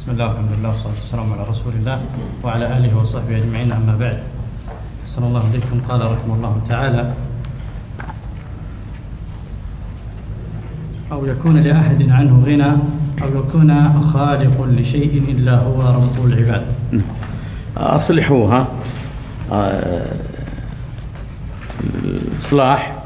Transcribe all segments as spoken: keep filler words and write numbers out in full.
بسم الله والحمد لله والصلاة والسلام على رسول الله وعلى آله وصحبه أجمعين، أما بعد. صلى الله عليكم. قال رحمه الله تعالى: أو يكون لأحد عنه غنى أو يكون خالق لشيء إلا هو رب العباد. أصلحوها إصلاح.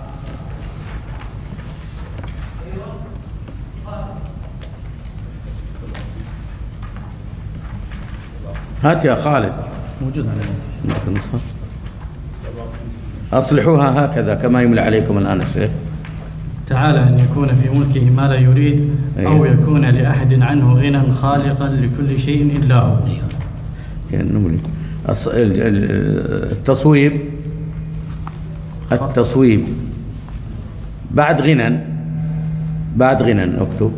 هات يا خالد. موجود على أصلحوها هكذا كما يملى عليكم الآن الشيخ. تعالى أن يكون في ملكه ما لا يريد أو يكون لأحد عنه غنى خالقا لكل شيء إلا هو. يعني التصويب التصويب بعد غنى بعد غنى اكتب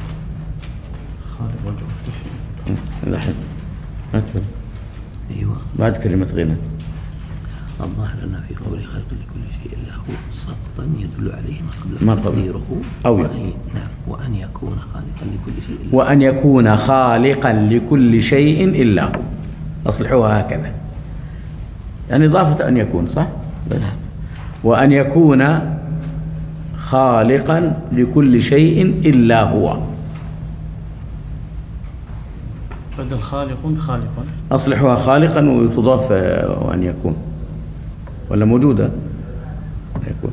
خالق وجه كل شيء. لحد أكتب. أيوة. بعد كلمة غنى. الظاهر لنا في قوله خالق لكل شيء إلا هو سقطا يدل عليه ما ما قبل تقديره أو وأن نعم وأن يكون خالقا لكل شيء إلا وأن يكون خالقا لكل شيء إلا هو. أصلحوها هكذا، يعني إضافة أن يكون صح بس. وأن يكون خالقا لكل شيء إلا هو. بدل خالق خالقا. أصلحوها خالقا وتضاف وأن يكون، ولا موجودة يكون.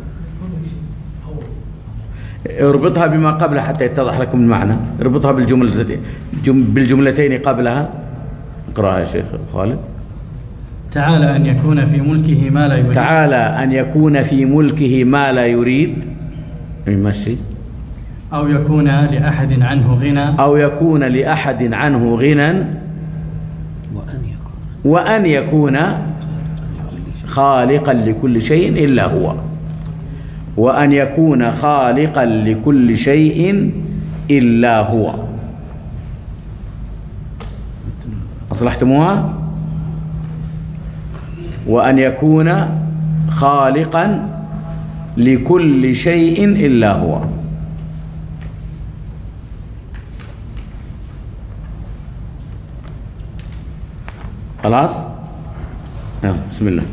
اربطها بما قبلها حتى يتضح لكم المعنى. اربطها بالجملتين بالجملتين قبلها. اقرأها يا شيخ خالد. تعالى أن يكون في ملكه ما لا يريد. تعالى أن يكون في ملكه ما لا يريد. يمشي. أو يكون لأحد عنه غنى أو يكون لأحد عنه غنى وأن يكون وأن يكون خالقا لكل شيء إلا هو. وأن يكون خالقا لكل شيء إلا هو. أصلحتموها؟ وأن يكون خالقا لكل شيء إلا هو. خلاص؟ آه. بسم الله.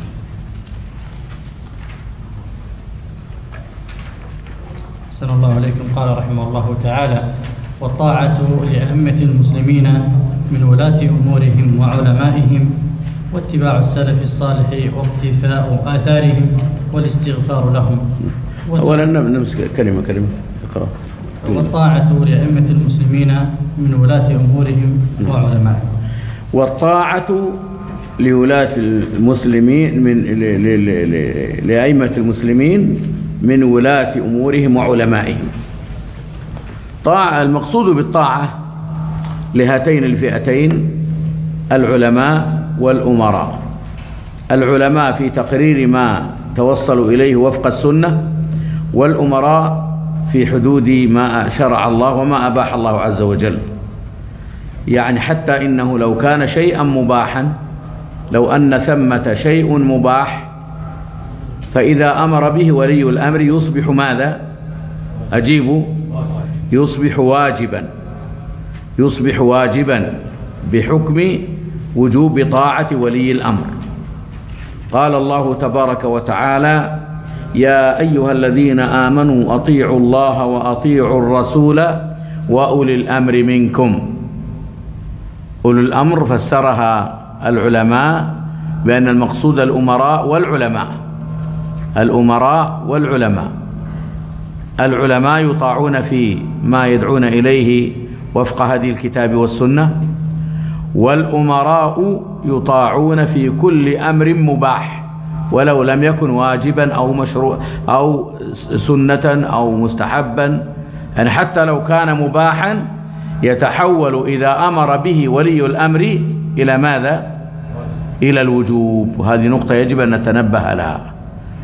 أحسن الله عليكم. قال رحمه الله تعالى: والطاعة لأئمة المسلمين من ولاة أمورهم وعلمائهم، واتباع السلف الصالح واقتفاء آثارهم والاستغفار لهم. أولا نمسك كلمة كلمة اقرأ. والطاعة لأئمة المسلمين من ولاة أمورهم وعلمائهم. والطاعة لولاة المسلمين من لأئمة المسلمين من ولاة أمورهم وعلمائهم. طاعة، المقصود بالطاعة لهاتين الفئتين العلماء والأمراء. العلماء في تقرير ما توصلوا إليه وفق السنة، والأمراء في حدود ما شرع الله وما أباح الله عز وجل. يعني حتى إنه لو كان شيئا مباحا، لو أن ثمة شيء مباح، فإذا أمر به ولي الأمر يصبح ماذا؟ أجيبوا. يصبح واجبا يصبح واجبا بحكم وجوب طاعة ولي الأمر. قال الله تبارك وتعالى: يا أيها الذين آمنوا أطيعوا الله وأطيعوا الرسول وأولي الأمر منكم. أولي الأمر فسرها العلماء بأن المقصود الأمراء والعلماء. الأمراء والعلماء. العلماء يطاعون في ما يدعون إليه وفق هدي الكتاب والسنة، والأمراء يطاعون في كل أمر مباح ولو لم يكن واجبا أو مشروع أو سنة أو مستحبا. يعني حتى لو كان مباحا يتحول إذا أمر به ولي الأمر إلى ماذا؟ إلى الوجوب. وهذه نقطة يجب أن نتنبه لها.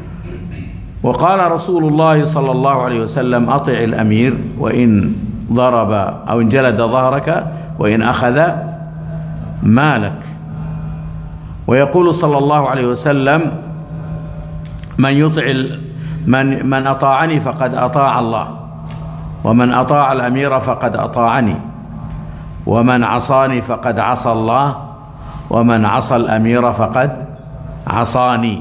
وقال رسول الله صلى الله عليه وسلم: أطع الأمير وإن ضرب أو إن جلد ظهرك وإن أخذ مالك. ويقول صلى الله عليه وسلم: من يطع من من أطاعني فقد أطاع الله، ومن أطاع الأمير فقد أطاعني. ومن عصاني فقد عصى الله ومن عصى الأمير فقد عصاني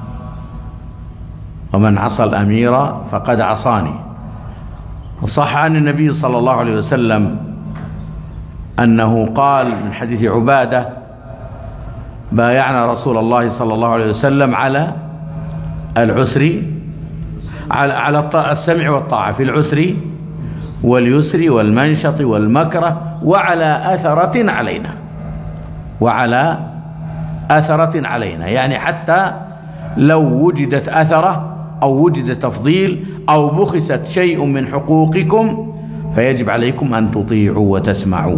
ومن عصى الأمير فقد عصاني. وصح عن النبي صلى الله عليه وسلم أنه قال من حديث عبادة: بايعنا رسول الله صلى الله عليه وسلم على العسر على على السمع والطاعة في العسر واليسر والمنشط والمكره وعلى أثرة علينا وعلى أثرة علينا، يعني حتى لو وجدت أثرة أو وجد تفضيل أو بخست شيء من حقوقكم فيجب عليكم أن تطيعوا وتسمعوا.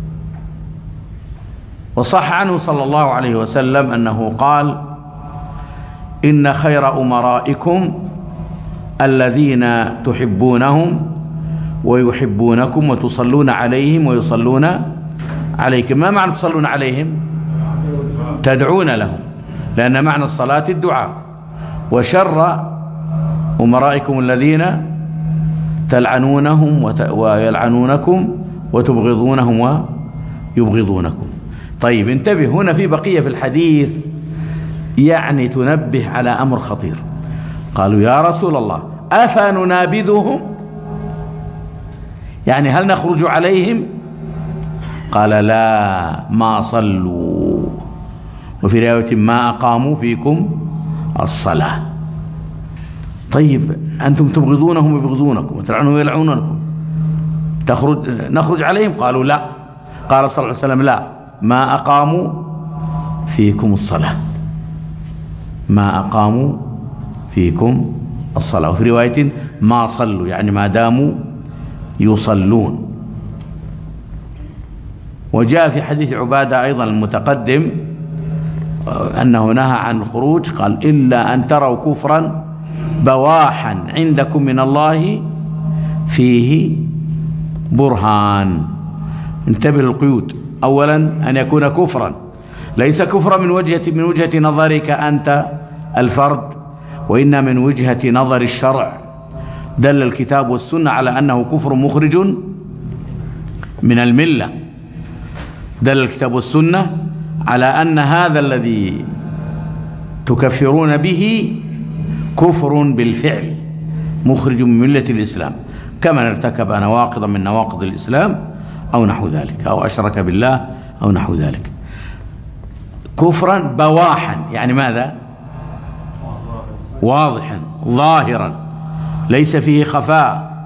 وصح عنه صلى الله عليه وسلم أنه قال: إن خير أمرائكم الذين تحبونهم ويحبونكم وتصلون عليهم ويصلون عليكم. ما معنى تصلون عليهم؟ تدعون لهم، لأن معنى الصلاة الدعاء. وشر أمرائكم الذين تلعنونهم ويلعنونكم وتبغضونهم ويبغضونكم. طيب انتبه، هنا في بقية في الحديث يعني تنبه على أمر خطير. قالوا: يا رسول الله أفننابذهم؟ يعني هل نخرج عليهم؟ قال: لا، ما صلوا. وفي رواية: ما أقاموا فيكم الصلاة. طيب أنتم تبغضونهم ويبغضونكم وتلعنون ويلعنونكم، تخرج نخرج عليهم؟ قالوا: لا. قال صلى الله عليه وسلم: لا، ما أقاموا فيكم الصلاة، ما أقاموا فيكم الصلاة. وفي رواية: ما صلوا، يعني ما داموا يصلون. وجاء في حديث عبادة أيضا المتقدم أنه نهى عن الخروج، قال: إلا أن تروا كفرا بواحا عندكم من الله فيه برهان. انتبه للقيود. أولا أن يكون كفرا، ليس كفرا من وجهة من وجهة نظرك أنت الفرد، وإن من وجهة نظر الشرع. دل الكتاب والسنة على أنه كفر مخرج من الملة. دل الكتاب والسنة على أن هذا الذي تكفرون به كفر بالفعل مخرج من ملة الإسلام، كمن ارتكب نواقضا من نواقض الإسلام أو نحو ذلك، أو أشرك بالله أو نحو ذلك. كفرا بواحا، يعني ماذا؟ واضحا ظاهرا ليس فيه خفاء.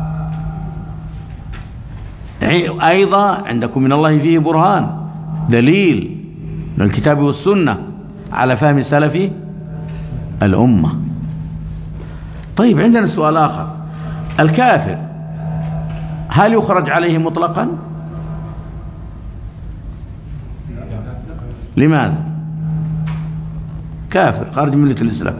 أيضا عندكم من الله فيه برهان، دليل من الكتاب والسنة على فهم سلف الأمة. طيب عندنا سؤال آخر: الكافر هل يخرج عليه مطلقا؟ لماذا؟ كافر خارج من ملة الإسلام.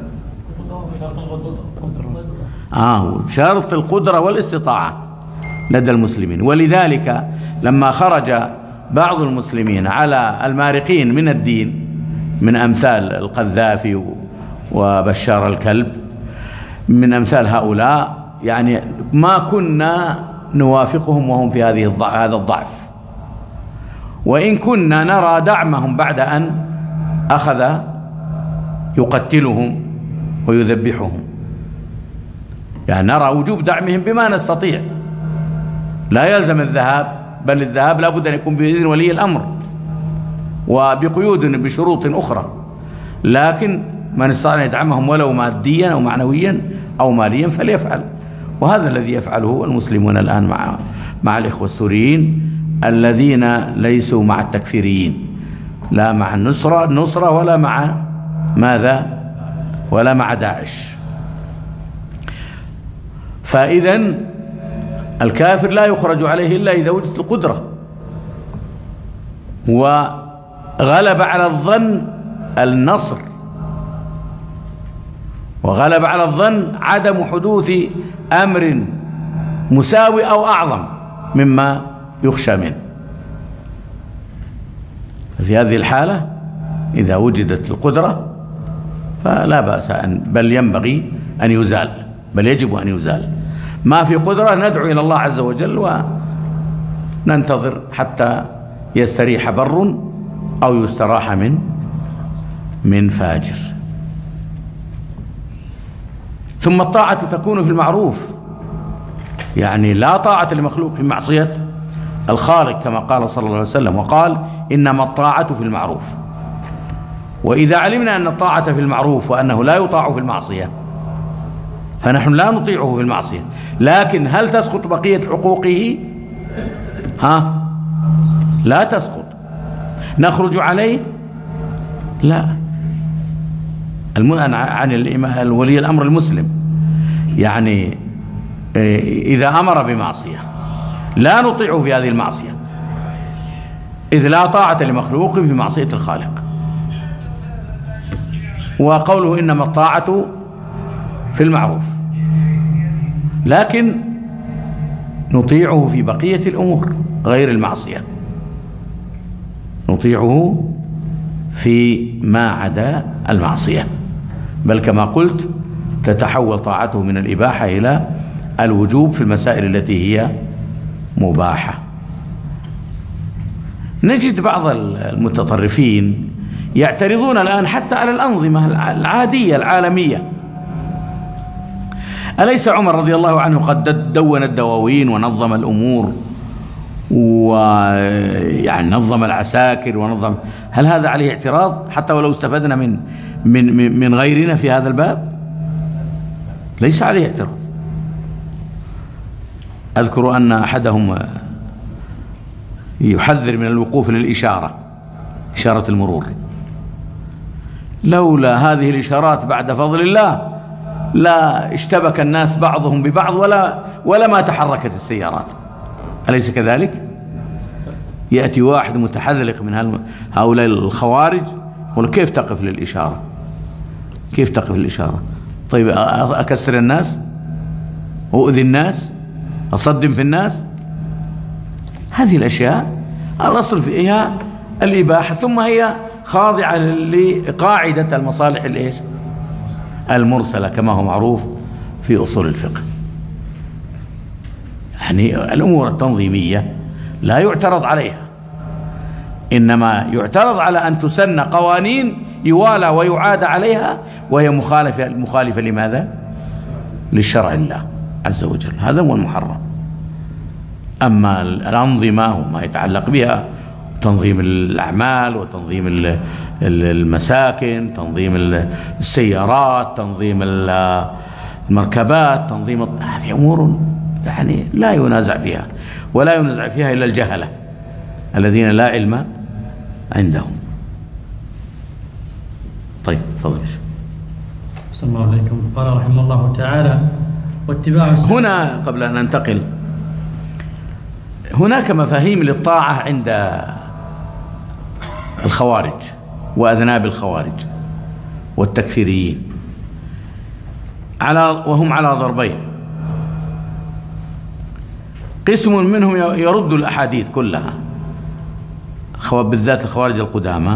آه شرط القدرة والاستطاعة لدى المسلمين. ولذلك لما خرج بعض المسلمين على المارقين من الدين من أمثال القذافي وبشار الكلب، من أمثال هؤلاء، يعني ما كنا نوافقهم وهم في هذه هذا الضعف، وإن كنا نرى دعمهم بعد أن أخذ يقتلهم ويذبحهم، يعني نرى وجوب دعمهم بما نستطيع. لا يلزم الذهاب، بل الذهاب لا بد أن يكون بإذن ولي الأمر وبقيود بشروط أخرى، لكن من استطاع أن يدعمهم ولو ماديا أو معنويا أو ماليا فليفعل. وهذا الذي يفعله المسلمون الآن مع مع الإخوة السوريين الذين ليسوا مع التكفيريين، لا مع النصرة النصرة ولا مع ماذا ولا مع داعش. فإذا الكافر لا يخرج عليه إلا إذا وجدت القدرة، وغلب على الظن النصر، وغلب على الظن عدم حدوث أمر مساوي أو أعظم مما يخشى منه. في هذه الحالة إذا وجدت القدرة فلا بأس أن، بل ينبغي أن يزال، بل يجب أن يزال. ما في قدرة ندعو إلى الله عز وجل ننتظر حتى يستريح بر أو يستراح من من فاجر. ثم الطاعة تكون في المعروف، يعني لا طاعة لمخلوق في معصية الخالق كما قال صلى الله عليه وسلم، وقال إنما الطاعة في المعروف. وإذا علمنا أن الطاعة في المعروف وأنه لا يطاع في المعصية فنحن لا نطيعه في المعصية، لكن هل تسقط بقية حقوقه؟ ها؟ لا تسقط. نخرج عليه؟ لا. عن الولي الأمر المسلم، يعني إذا أمر بمعصية لا نطيعه في هذه المعصية، إذ لا طاعة لمخلوق في معصية الخالق. وقوله إنما الطاعة في المعروف، لكن نطيعه في بقية الأمور غير المعصية، نطيعه في ما عدا المعصية، بل كما قلت تتحول طاعته من الإباحة إلى الوجوب في المسائل التي هي مباحة. نجد بعض المتطرفين يعترضون الآن حتى على الأنظمة العادية العالمية. أليس عمر رضي الله عنه قد دون الدواوين ونظم الأمور ويعني نظم العساكر ونظم، هل هذا عليه اعتراض حتى ولو استفدنا من من من غيرنا في هذا الباب؟ ليس عليه اعتراض. أذكر أن أحدهم يحذر من الوقوف للإشارة، إشارة المرور، لولا هذه الإشارات بعد فضل الله لا اشتبك الناس بعضهم ببعض ولا ولا ما تحركت السيارات. أليس كذلك؟ يأتي واحد متحذلق من هؤلاء الخوارج يقول كيف تقف للإشارة؟ كيف تقف للإشارة؟ طيب أكسر الناس؟ أؤذي الناس؟ أصدم في الناس؟ هذه الأشياء الأصل فيها الإباحة، ثم هي خاضعة لقاعدة المصالح الإيش؟ المرسلة كما هو معروف في أصول الفقه. يعني الأمور التنظيمية لا يعترض عليها، إنما يعترض على أن تسن قوانين يوالى ويعاد عليها وهي مخالفة مخالفة لماذا؟ للشرع الله عز وجل، هذا هو المحرم. أما الأنظمة وما يتعلق بها، تنظيم الأعمال وتنظيم المساكن، تنظيم السيارات، تنظيم المركبات، تنظيم، هذه أمور يعني لا ينازع فيها، ولا ينازع فيها إلا الجهلة الذين لا علم عندهم. طيب تفضل. صلى الله عليكم. قال رحمه الله تعالى: واتباع هنا قبل أن ننتقل، هناك مفاهيم للطاعة عند الخوارج وأذناب الخوارج والتكفيريين، على وهم على ضربين. قسم منهم يرد الأحاديث كلها بالذات الخوارج القدامى،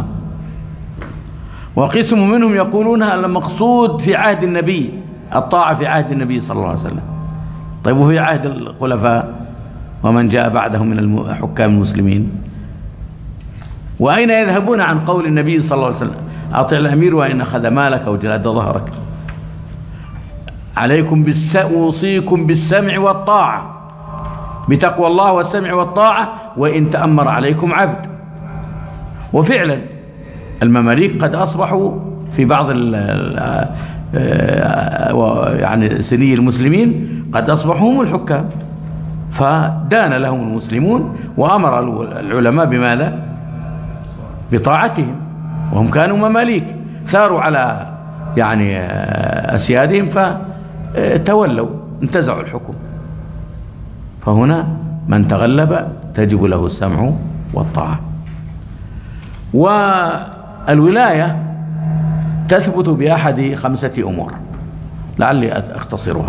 وقسم منهم يقولون المقصود في عهد النبي الطاعة في عهد النبي صلى الله عليه وسلم. طيب وفي عهد الخلفاء ومن جاء بعدهم من حكام المسلمين؟ وأين يذهبون عن قول النبي صلى الله عليه وسلم: أطع الأمير وإن أخذ مالك أو جلد ظهرك، عليكم بالسمع، أوصيكم بالسمع والطاعة، بتقوى الله والسمع والطاعة وإن تأمر عليكم عبد. وفعلا المماليك قد أصبحوا في بعض يعني سني المسلمين قد أصبحوا هم الحكام، فدان لهم المسلمون وأمر العلماء بماذا؟ بطاعتهم، وهم كانوا مماليك ثاروا على يعني أسيادهم فتولوا انتزعوا الحكم. فهنا من تغلب تجب له السمع والطاعة. والولاية تثبت بأحد خمسة أمور لعلي أختصرها: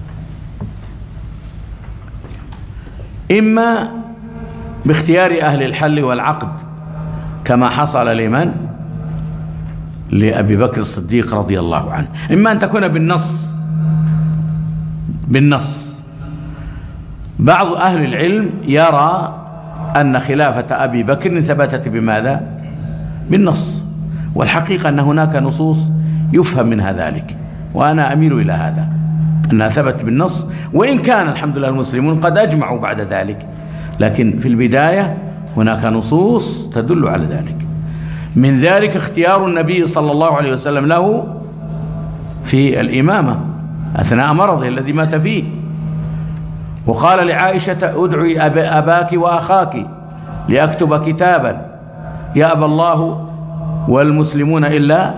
إما باختيار أهل الحل والعقد كما حصل لمن؟ لأبي بكر الصديق رضي الله عنه. إما أن تكون بالنص بالنص بعض أهل العلم يرى أن خلافة أبي بكر ثبتت بماذا؟ بالنص. والحقيقة أن هناك نصوص يفهم منها ذلك، وأنا أميل إلى هذا أنها ثبت بالنص، وإن كان الحمد لله المسلمون قد أجمعوا بعد ذلك، لكن في البداية هناك نصوص تدل على ذلك. من ذلك اختيار النبي صلى الله عليه وسلم له في الإمامة أثناء مرضه الذي مات فيه، وقال لعائشة ادعي أباك وأخاك لأكتب كتابا يأبى الله والمسلمون إلا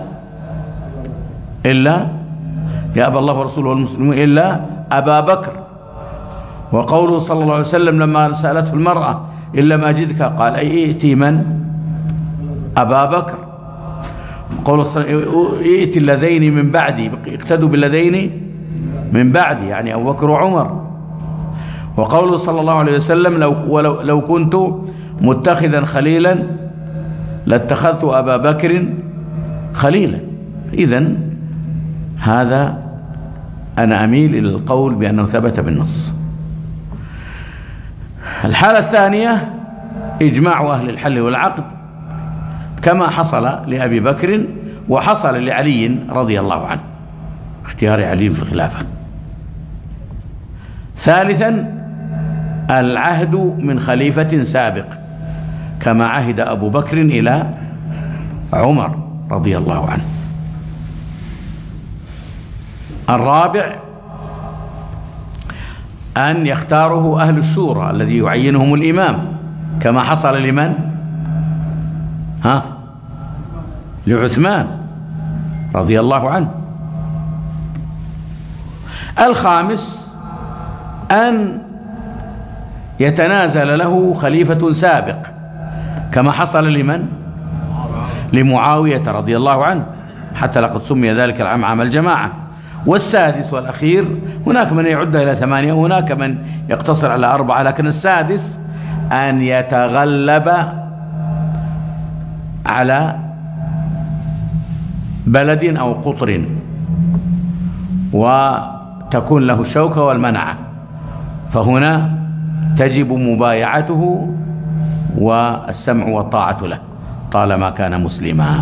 إلا يأبى الله ورسوله والمسلمون إلا أبا بكر. وقوله صلى الله عليه وسلم لما سألته المرأة إلا ما جدك قال أي ائتي من؟ أبا بكر. قوله ائتي اللذين من بعدي، اقتدوا باللذين من بعدي يعني أبو بكر وعمر. وقوله صلى الله عليه وسلم لو, ولو لو كنت متخذا خليلا لاتخذت أبا بكر خليلا. إذن هذا أنا أميل إلى القول بأنه ثبت بالنص. الحالة الثانية إجماع أهل الحل والعقد كما حصل لأبي بكر وحصل لعلي رضي الله عنه، اختيار علي في الخلافة. ثالثا العهد من خليفة سابق كما عهد أبو بكر إلى عمر رضي الله عنه. الرابع أن يختاره أهل الشورى الذي يعينهم الإمام كما حصل لمن؟ ها؟ لعثمان رضي الله عنه. الخامس أن يتنازل له خليفة سابق كما حصل لمن؟ لمعاوية رضي الله عنه، حتى لقد سمي ذلك العام عام الجماعة. والسادس والأخير هناك من يعد إلى ثمانية وهناك من يقتصر على أربعة، لكن السادس أن يتغلب على بلد أو قطر وتكون له الشوكة والمنعة، فهنا تجب مبايعته والسمع والطاعة له طالما كان مسلما،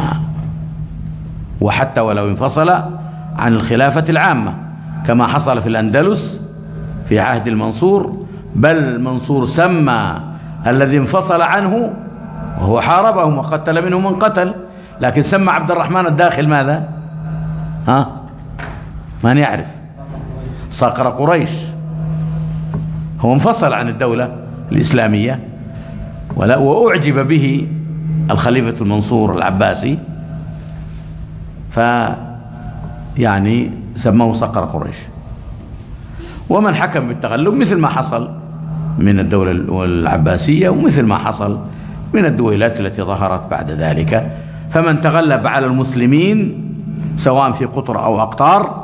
وحتى ولو انفصل عن الخلافة العامة كما حصل في الأندلس في عهد المنصور، بل المنصور سمى الذي انفصل عنه وهو حاربهم وقتل منهم من قتل، لكن سمى عبد الرحمن الداخل ماذا؟ ها؟ من يعرف؟ صقر قريش. هو انفصل عن الدولة الإسلامية ولا وأعجب به الخليفة المنصور العباسي، ف يعني سموه صقر قريش. ومن حكم بالتغلب مثل ما حصل من الدولة العباسية ومثل ما حصل من الدويلات التي ظهرت بعد ذلك، فمن تغلب على المسلمين سواء في قطر أو أقطار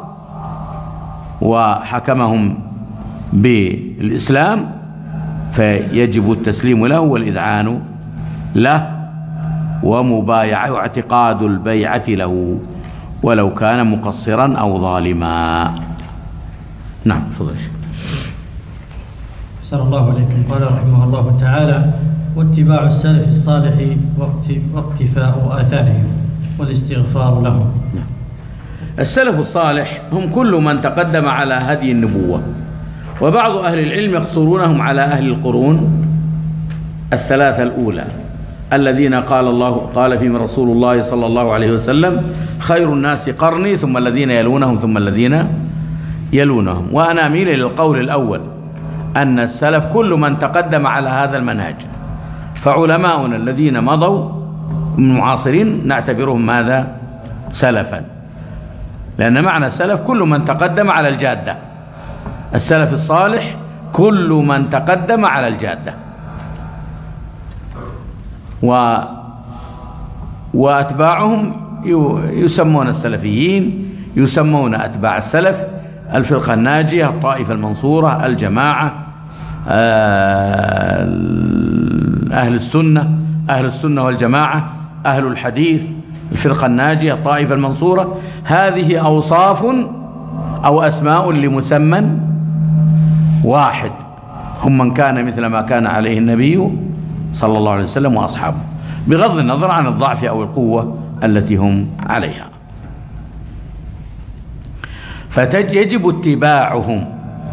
وحكمهم بالإسلام فيجب التسليم له والإذعان له ومبايعة واعتقاد البيعة له ولو كان مقصرا أو ظالما. نعم تفضل. أحسن الله عليكم. قال رحمه الله تعالى: واتباع السلف الصالح واقتفاء آثارهم والاستغفار لهم. السلف الصالح هم كل من تقدم على هدي النبوة، وبعض أهل العلم يقصرونهم على أهل القرون الثلاثة الأولى الذين قال الله قال فيهم رسول الله صلى الله عليه وسلم: خير الناس قرني ثم الذين يلونهم ثم الذين يلونهم. وأنا أميل إلى القول الأول أن السلف كل من تقدم على هذا المنهج، فعلماؤنا الذين مضوا من معاصرين نعتبرهم ماذا؟ سلفا، لأن معنى السلف كل من تقدم على الجادة. السلف الصالح كل من تقدم على الجادة. و وأتباعهم يسمون السلفيين، يسمون أتباع السلف الفرقة الناجية، الطائفة المنصورة، الجماعة، أهل السنة، أهل السنة والجماعة، أهل الحديث، الفرقة الناجية، الطائفة المنصورة. هذه أوصاف أو أسماء لمسمى واحد، هم من كان مثل ما كان عليه النبي صلى الله عليه وسلم وأصحابه، بغض النظر عن الضعف أو القوة التي هم عليها. فيجب اتباعهم.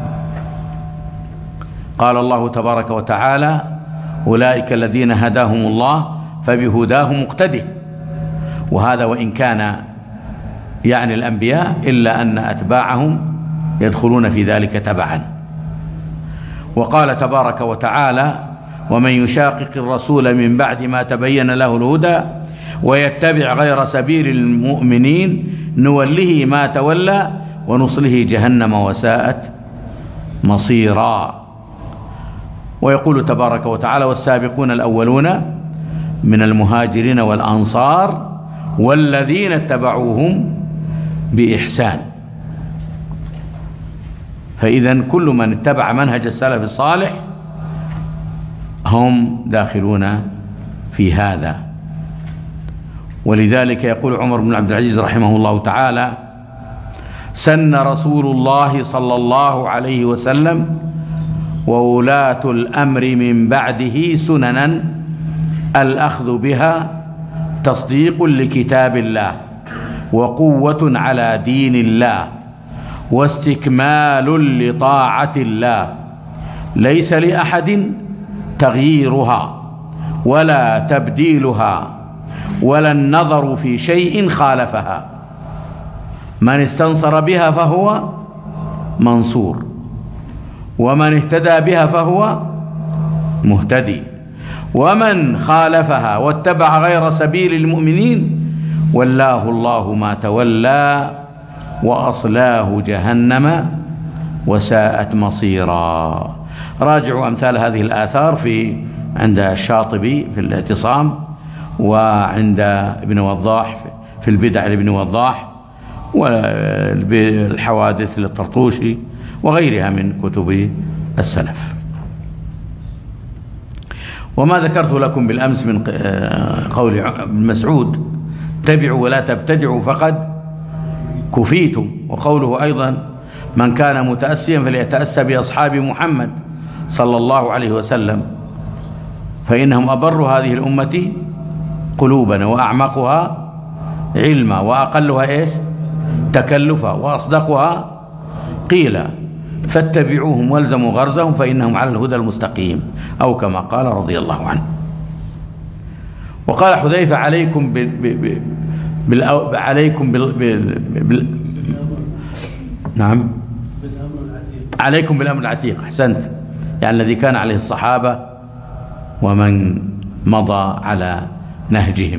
قال الله تبارك وتعالى: أولئك الذين هداهم الله فبهداه مقتده. وهذا وإن كان يعني الأنبياء إلا أن أتباعهم يدخلون في ذلك تبعا. وقال تبارك وتعالى: ومن يشاقق الرسول من بعد ما تبين له الهدى ويتبع غير سبيل المؤمنين نوله ما تولى ونصله جهنم وساءت مصيرا. ويقول تبارك وتعالى: والسابقون الأولون من المهاجرين والأنصار والذين اتبعوهم بإحسان. فإذا كل من اتبع منهج السلف الصالح هم داخلون في هذا. ولذلك يقول عمر بن عبد العزيز رحمه الله تعالى: سن رسول الله صلى الله عليه وسلم وولاة الأمر من بعده سننا الأخذ بها تصديق لكتاب الله وقوة على دين الله واستكمال لطاعة الله، ليس لأحد تغييرها ولا تبديلها ولا النظر في شيء خالفها. من استنصر بها فهو منصور، ومن اهتدى بها فهو مهتدي، ومن خالفها واتبع غير سبيل المؤمنين ولاه الله ما تولى وأصلاه جهنم وساءت مصيرا. راجعوا أمثال هذه الآثار في عند الشاطبي في الاعتصام، وعند ابن وضاح في البدع لابن وضاح، والحوادث للطرطوشي وغيرها من كتب السلف. وما ذكرت لكم بالأمس من قول ابن مسعود: اتبعوا ولا تبتدعوا فقد كفيتم. وقوله أيضا: من كان متأسيا فليتأسى بأصحاب محمد صلى الله عليه وسلم فإنهم أبر هذه الأمة قلوبا وأعمقها علما وأقلها إيش تكلفا وأصدقها قيلا فاتبعوهم والزموا غرزهم فإنهم على الهدى المستقيم، أو كما قال رضي الله عنه. وقال حذيفة: عليكم بال بال بال عليكم بال بال بال نعم عليكم بالأمر العتيق. أحسنت، يعني الذي كان عليه الصحابة ومن مضى على نهجهم.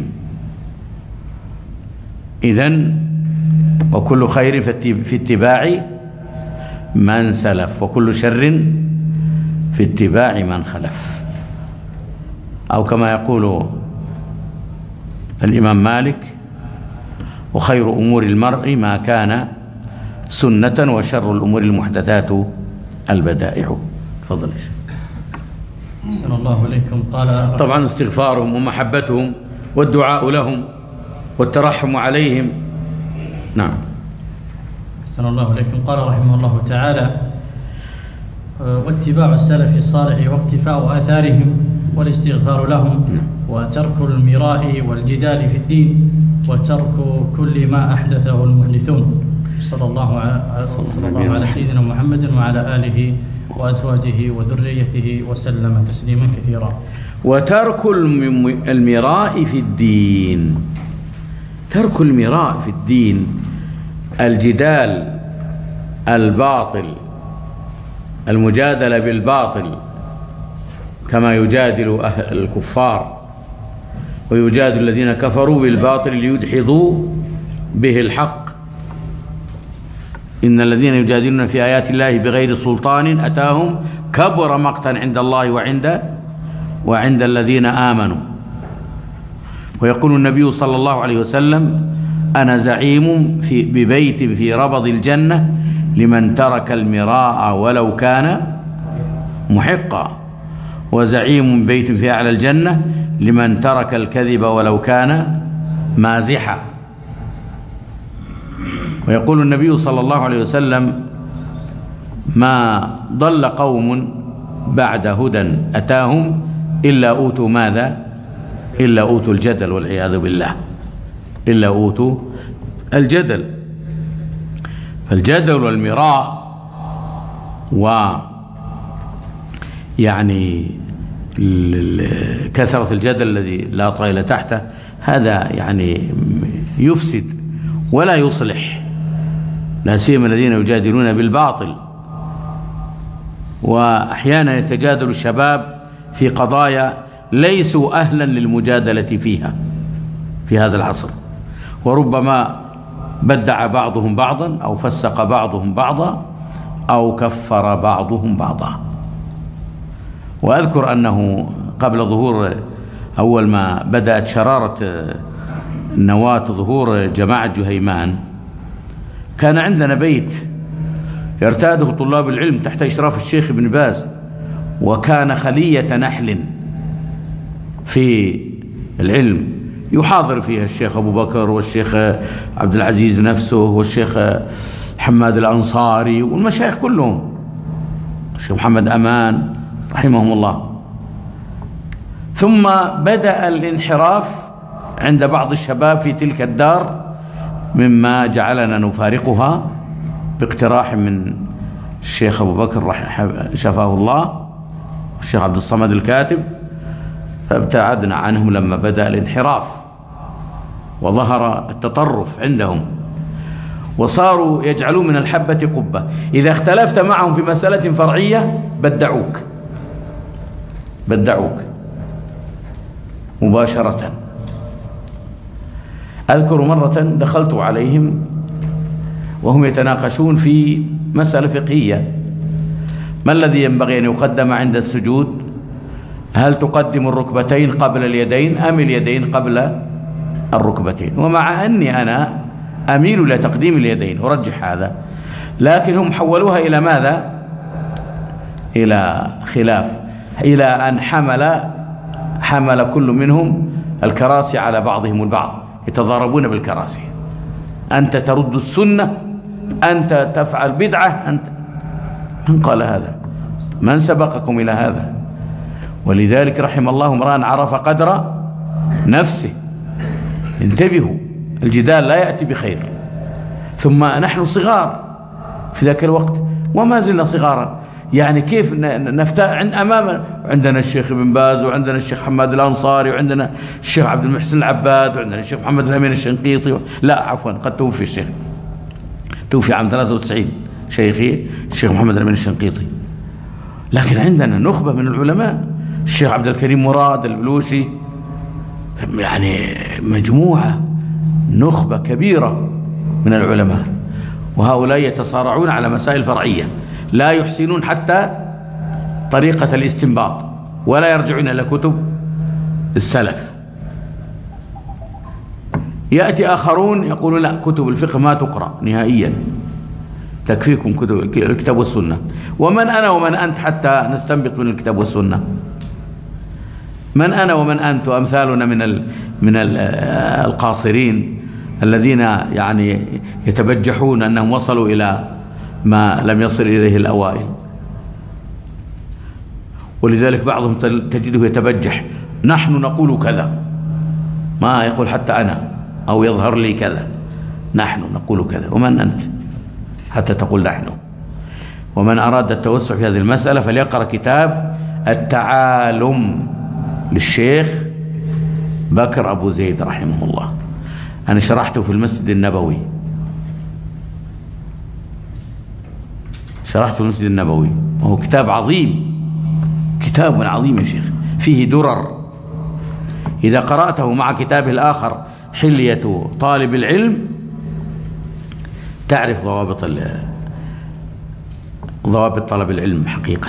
إذن وكل خير في اتباع من سلف وكل شر في اتباع من خلف، أو كما يقول الإمام مالك: وخير أمور المرء ما كان سنة وشر الأمور المحدثات البدائع. تفضل. أحسن الله إليكم. قال طبعا استغفارهم ومحبتهم والدعاء لهم والترحم عليهم. نعم. أحسن الله إليكم. قال رحمه الله تعالى: واتباع السلف الصالح واقتفاء آثارهم والاستغفار لهم وترك المراء والجدال في الدين وترك كل ما أحدثه المحدثون. صلى الله على, صلى الله على سيدنا محمد وعلى آله وأزواجه وذريته وسلم تسليما كثيرا. وترك المراء في الدين. ترك المراء في الدين، الجدال الباطل، المجادلة بالباطل كما يجادل أهل الكفار ويجادل الذين كفروا بالباطل ليدحضوا به الحق. إن الذين يجادلون في آيات الله بغير سلطان أتاهم كبر مقتا عند الله وعند وعند الذين آمنوا. ويقول النبي صلى الله عليه وسلم: أنا زعيم في ببيت في ربض الجنة لمن ترك المراء ولو كان محقا، وزعيم بيت في أعلى الجنة لمن ترك الكذب ولو كان مازحا. ويقول النبي صلى الله عليه وسلم: ما ضل قوم بعد هدى أتاهم إلا أوتوا ماذا؟ إلا أوتوا الجدل والعياذ بالله، إلا أوتوا الجدل. فالجدل والمراء و يعني كثرة الجدل الذي لا طائل تحته هذا يعني يفسد ولا يصلح، لا سيما الذين يجادلون بالباطل. وأحيانا يتجادل الشباب في قضايا ليسوا أهلا للمجادلة فيها في هذا العصر، وربما بدع بعضهم بعضا أو فسق بعضهم بعضا أو كفر بعضهم بعضا. وأذكر أنه قبل ظهور أول ما بدأت شرارة نواة ظهور جماعة جهيمان كان عندنا بيت يرتاده طلاب العلم تحت إشراف الشيخ ابن باز، وكان خلية نحل في العلم يحاضر فيها الشيخ أبو بكر والشيخ عبد العزيز نفسه والشيخ حماد الأنصاري والمشايخ كلهم، الشيخ محمد أمان رحمهم الله. ثم بدأ الانحراف عند بعض الشباب في تلك الدار، مما جعلنا نفارقها باقتراح من الشيخ أبو بكر شفاه الله والشيخ عبد الصمد الكاتب، فابتعدنا عنهم لما بدأ الانحراف وظهر التطرف عندهم، وصاروا يجعلون من الحبة قبة. إذا اختلفت معهم في مسألة فرعية بدعوك بدعوك مباشرة. أذكر مرة دخلت عليهم وهم يتناقشون في مسألة فقهية: ما الذي ينبغي أن يقدم عند السجود؟ هل تقدم الركبتين قبل اليدين أم اليدين قبل الركبتين؟ ومع أني أنا أميل إلى تقديم اليدين أرجح هذا، لكن هم حولوها إلى ماذا؟ إلى خلاف، إلى أن حمل حمل كل منهم الكراسي على بعضهم البعض، يتضاربون بالكراسي. أنت ترد السنة، أنت تفعل بدعة، أنت. من قال هذا؟ من سبقكم إلى هذا؟ ولذلك رحم الله امرأ عرف قدر نفسه. انتبهوا، الجدال لا يأتي بخير. ثم نحن صغار في ذاك الوقت وما زلنا صغارا، يعني كيف نفتح عند أمامنا؟ عندنا الشيخ ابن باز وعندنا الشيخ حماد الأنصاري وعندنا الشيخ عبد المحسن العباد وعندنا الشيخ محمد الأمين الشنقيطي و... لا عفوا قد توفي الشيخ، توفي عام ثلاثة وتسعين شيخي الشيخ محمد الأمين الشنقيطي. لكن عندنا نخبة من العلماء، الشيخ عبد الكريم مراد البلوشي، يعني مجموعة نخبة كبيرة من العلماء، وهؤلاء يتصارعون على مسائل فرعية، لا يحسنون حتى طريقة الاستنباط ولا يرجعون إلى كتب السلف. يأتي آخرون يقولون لا، كتب الفقه ما تقرأ نهائيا، تكفيكم كتب الكتاب والسنة. ومن أنا ومن أنت حتى نستنبط من الكتاب والسنة؟ من أنا ومن أنت وأمثالنا من ال من ال القاصرين الذين يعني يتبجحون أنهم وصلوا إلى ما لم يصل إليه الأوائل. ولذلك بعضهم تجده يتبجح: نحن نقول كذا، ما يقول حتى أنا أو يظهر لي كذا، نحن نقول كذا. ومن أنت حتى تقول نحن؟ ومن أراد التوسع في هذه المسألة فليقرأ كتاب التعالم للشيخ بكر أبو زيد رحمه الله، أنا شرحته في المسجد النبوي، شرحته في المسجد النبوي، وهو كتاب عظيم، كتاب عظيم يا شيخ، فيه درر. إذا قرأته مع كتابه الآخر حلية طالب العلم تعرف ضوابط ضوابط طلب العلم حقيقة.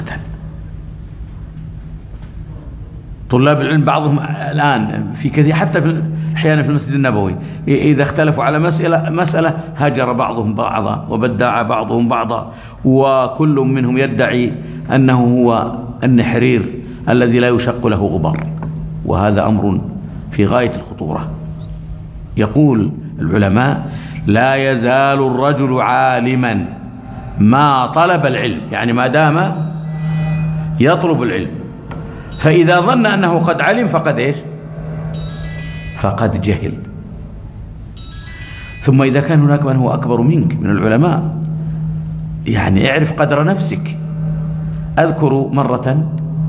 طلاب العلم بعضهم الآن في كثير، حتى في أحيانا في المسجد النبوي، إذا اختلفوا على مسألة مسألة هجر بعضهم بعضا وبدع بعضهم بعضا، وكل منهم يدعي أنه هو النحرير الذي لا يشق له غبار، وهذا أمر في غاية الخطورة. يقول العلماء: لا يزال الرجل عالما ما طلب العلم، يعني ما دام يطلب العلم. فإذا ظن أنه قد علم فقد إيش؟ فقد جهل. ثم إذا كان هناك من هو أكبر منك من العلماء يعني اعرف قدر نفسك. أذكر مرة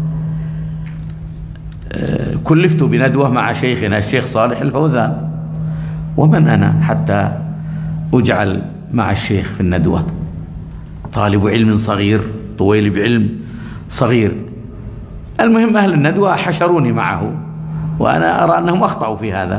كلفت بندوة مع شيخنا الشيخ صالح الفوزان، ومن أنا حتى أجعل مع الشيخ في الندوة؟ طالب علم صغير طويل بعلم صغير. المهم أهل الندوة حشروني معه، وأنا أرى أنهم أخطأوا في هذا،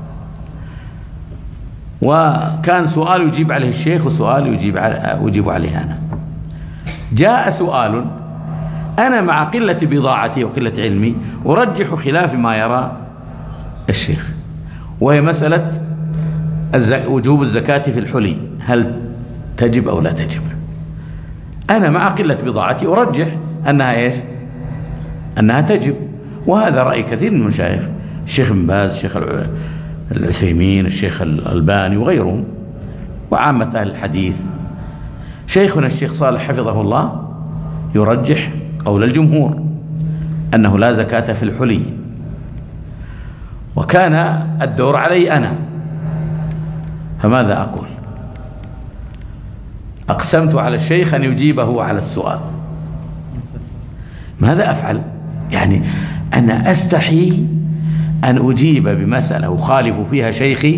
وكان سؤال يجيب عليه الشيخ وسؤال يجيب أجيب عليه أنا. جاء سؤال أنا مع قلة بضاعتي وقلة علمي أرجح خلاف ما يرى الشيخ، وهي مسألة وجوب الزكاة في الحلي، هل تجب أو لا تجب؟ أنا مع قلة بضاعتي أرجح أنها إيش؟ أنها تجب، وهذا رأي كثير من المشايخ، الشيخ بن باز، الشيخ العثيمين، الشيخ الألباني وغيرهم وعامة أهل الحديث. شيخنا الشيخ صالح حفظه الله يرجح قول الجمهور أنه لا زكاة في الحلي، وكان الدور علي أنا، فماذا أقول؟ أقسمت على الشيخ أن يجيبه على السؤال، ماذا أفعل؟ يعني أنا أستحي أن أجيب بمسألة أخالف فيها شيخي،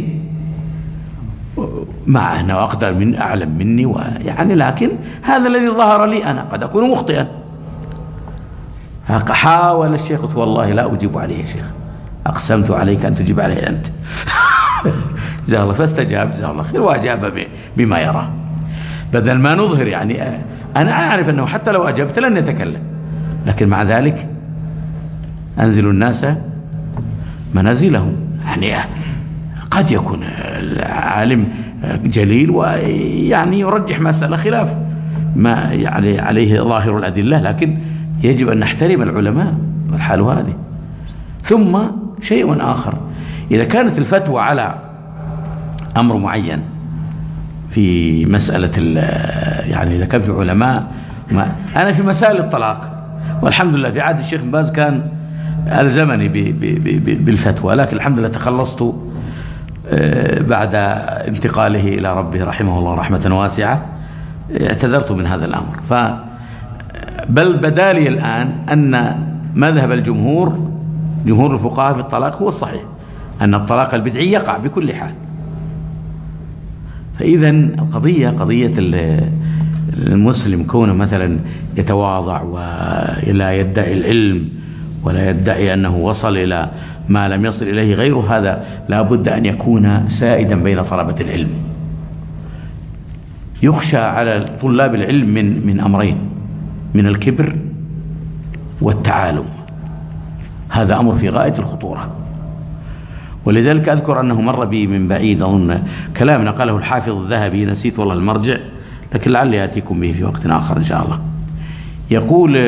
مع أنه أقدر من أعلم مني، ويعني لكن هذا الذي ظهر لي أنا، قد أكون مخطئا. حاول الشيخ قلت والله لا أجيب عليه يا شيخ، أقسمت عليك أن تجيب عليه أنت. جزاه الله، فاستجاب جزاه الله خير وأجاب بما يرى، بدل ما نظهر. يعني أنا أعرف أنه حتى لو أجبت لن يتكلم، لكن مع ذلك أنزل الناس منازلهم. يعني قد يكون العالم جليل ويعني يرجح مسألة خلاف ما يعني عليه ظاهر الأدلة، لكن يجب أن نحترم العلماء والحال هذه. ثم شيء آخر، إذا كانت الفتوى على أمر معين في مسألة، يعني إذا كان في علماء، ما أنا في مسائل الطلاق والحمد لله في عهد الشيخ بن باز كان ألزمني بالفتوى، لكن الحمد لله تخلصت بعد انتقاله إلى ربه رحمه الله رحمة واسعة، اعتذرت من هذا الأمر. ف بل بدالي الآن أن مذهب الجمهور، جمهور الفقهاء في الطلاق هو الصحيح، أن الطلاق البدعي يقع بكل حال. فإذا القضية قضية المسلم كونه مثلا يتواضع ولا يدعي العلم ولا يدعي أنه وصل إلى ما لم يصل إليه غيره، هذا لا بد أن يكون سائدا بين طلبة العلم. يخشى على طلاب العلم من من أمرين، من الكبر والتعالم، هذا أمر في غاية الخطورة. ولذلك أذكر أنه مر بي من بعيد، أظن كلام نقله الحافظ الذهبي، نسيت والله المرجع، لكن لعلي آتيكم به في وقت آخر إن شاء الله. يقول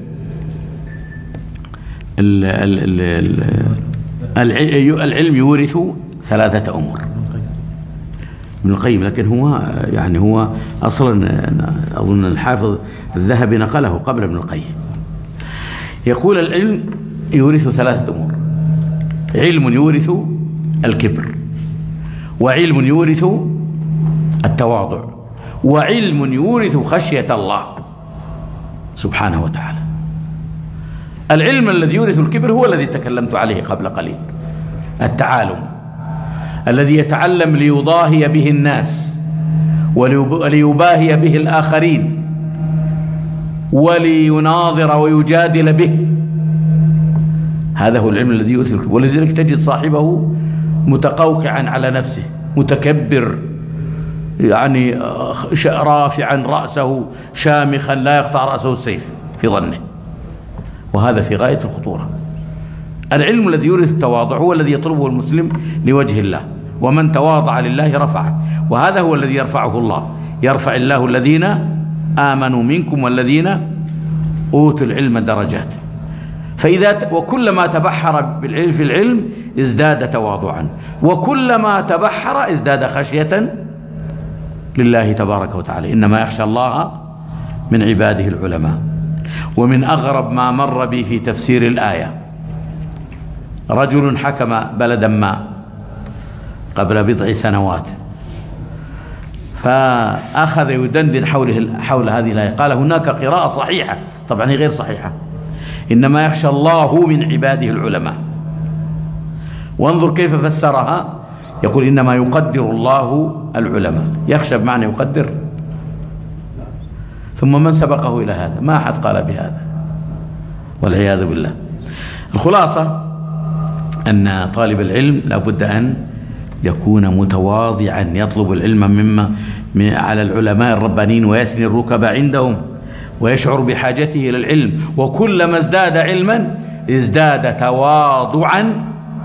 العلم يورث ثلاثة أمور، ابن القيم، لكن هو يعني هو أصلا أظن الحافظ الذهبي نقله قبل ابن القيم. يقول العلم يورث ثلاثة أمور، علم يورث الكبر، وعلم يورث التواضع، وعلم يورث خشية الله سبحانه وتعالى. العلم الذي يورث الكبر هو الذي تكلمت عليه قبل قليل، التعالم الذي يتعلم ليضاهي به الناس وليباهي به الآخرين وليناظر ويجادل به، هذا هو العلم الذي يورث الكبر. ولذلك تجد صاحبه متقوقعا على نفسه، متكبر، يعني رافعا رأسه شامخا لا يقطع رأسه السيف في ظنه، وهذا في غاية الخطورة. العلم الذي يورث التواضع هو الذي يطلبه المسلم لوجه الله، ومن تواضع لله رفعه، وهذا هو الذي يرفعه الله، يرفع الله الذين آمنوا منكم والذين أوتوا العلم درجات. فإذا وكلما تبحر بالعلم في العلم ازداد تواضعا، وكلما تبحر ازداد خشية لله تبارك وتعالى. إنما يخشى الله من عباده العلماء. ومن أغرب ما مر بي في تفسير الآية، رجل حكم بلدا ما قبل بضع سنوات، فأخذ يدندن حول حول هذه الآية، قال هناك قراءة صحيحة، طبعا هي غير صحيحة، إنما يخشى الله من عباده العلماء. وانظر كيف فسرها، يقول إنما يقدر الله العلماء، يخشى بمعنى يقدر. ثم من سبقه إلى هذا؟ ما أحد قال بهذا والعياذ بالله. الخلاصة أن طالب العلم لابد أن يكون متواضعا، يطلب العلم مما على العلماء الربانيين ويثني الركب عندهم ويشعر بحاجته إلى العلم، وكلما ازداد علما ازداد تواضعا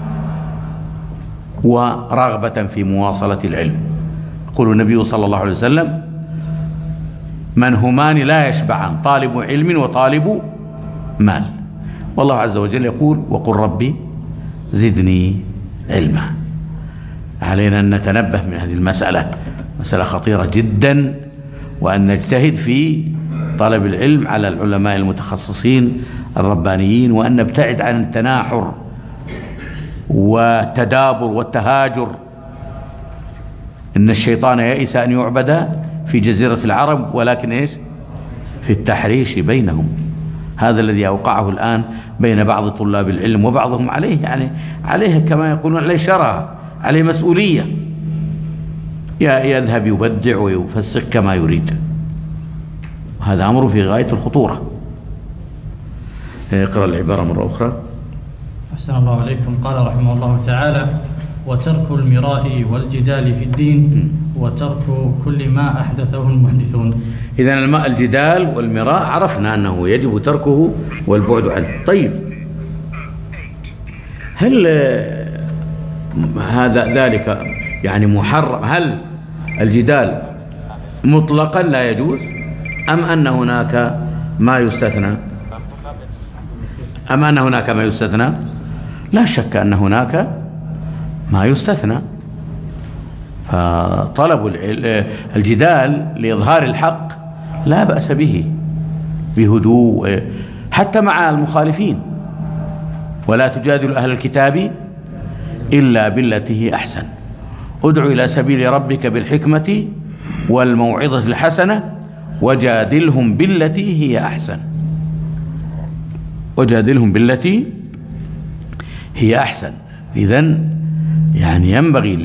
ورغبة في مواصلة العلم. يقول النبي صلى الله عليه وسلم: من همان لا يشبعان، طالب علم وطالب مال. والله عز وجل يقول: وقل ربي زدني علما. علينا أن نتنبه من هذه المسألة، مسألة خطيرة جدا، وأن نجتهد في طلب العلم على العلماء المتخصصين الربانيين، وأن نبتعد عن التناحر والتدابر والتهاجر. إن الشيطان يئس أن يعبد في جزيرة العرب، ولكن إيش؟ في التحريش بينهم. هذا الذي أوقعه الآن بين بعض طلاب العلم، وبعضهم عليه يعني عليه كما يقولون عليه شرع، عليه مسؤولية، يذهب يبدع ويفسق كما يريد. هذا أمر في غاية الخطورة. اقرأ العبارة مرة أخرى. أحسن الله عليكم. قال رحمه الله تعالى: وترك المراء والجدال في الدين، وترك كل ما أحدثه المحدثون. إذن الماء الجدال والمراء عرفنا أنه يجب تركه والبعد عنه. طيب، هل هذا ذلك يعني محرم؟ هل الجدال مطلقا لا يجوز، أم أن هناك ما يستثنى؟ أم أن هناك ما يستثنى؟ لا شك أن هناك ما يستثنى. فطلب الجدال لإظهار الحق لا بأس به بهدوء، حتى مع المخالفين. ولا تجادل أهل الكتاب إلا بالتي هي أحسن، ادع إلى سبيل ربك بالحكمة والموعظة الحسنة وجادلهم بالتي هي أحسن. وجادلهم بالتي هي أحسن. إذن يعني ينبغي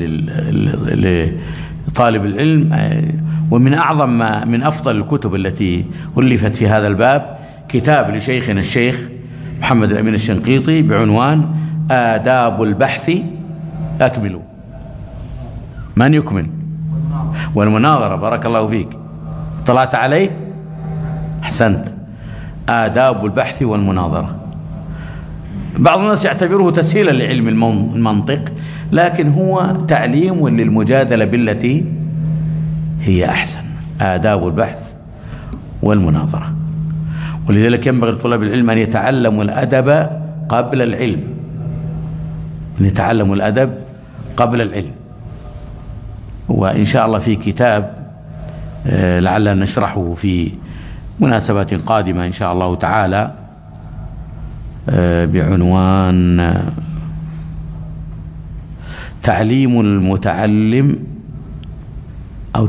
لطالب العلم، ومن أعظم ما من أفضل الكتب التي ألفت في هذا الباب كتاب لشيخنا الشيخ محمد الأمين الشنقيطي بعنوان آداب البحث. أكملوا. من يكمل؟ والمناظرة. بارك الله فيك، طلعت عليه؟ أحسنت. آداب البحث والمناظرة. بعض الناس يعتبره تسهيلا لعلم المنطق، لكن هو تعليم للمجادلة بالتي هي أحسن. آداب البحث والمناظرة. ولذلك ينبغي لطلاب العلم أن يتعلموا الأدب قبل العلم، أن يتعلموا الأدب قبل العلم. وإن شاء الله في كتاب لعلنا نشرحه في مناسبات قادمة إن شاء الله تعالى بعنوان تعليم المتعلم، أو